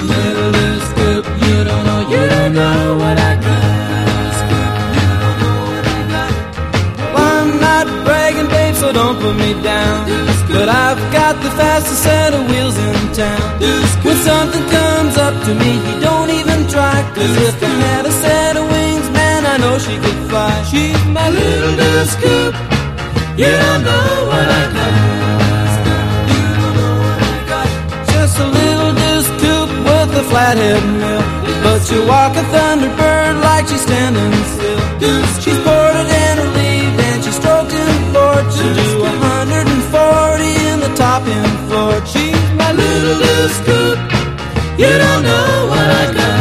Little loose scoop, you don't know what I got. Well, I'm not bragging, babe, so don't put me down, but I've got the fastest set of wheels in town. When something comes up to me, he don't even try, 'cause if I had a set of wings, man, I know she could fly. She's my little loose scoop, you don't know what I got. Just a little loose scoop with a flathead mill, but you walk a thunderbird like she's standing still. She's ported and relieved and she's stroked in port. She'll do 140 in the top end floor. She's my little loose scoop, you don't know what I got.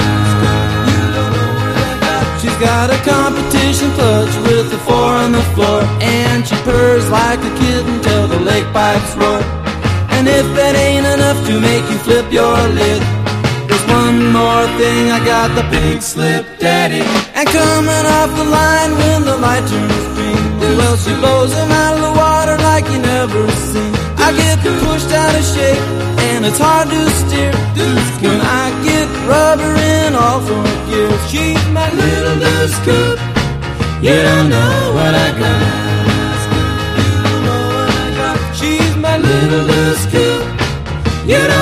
She's got a competition clutch with the 4 on the floor, and she purrs like a kitten till the lake pipes roar. And if that ain't enough to make you flip your lid, there's one more thing, I got the Pink Slip Daddy. And coming off the line when the light turns green, well, she blows him out of the water like you never seen. I get pushed out of shape and it's hard to steer when I get rubber in all 4 gears. She's my little loose scoop, you don't know what I got. She's my little loose scoop.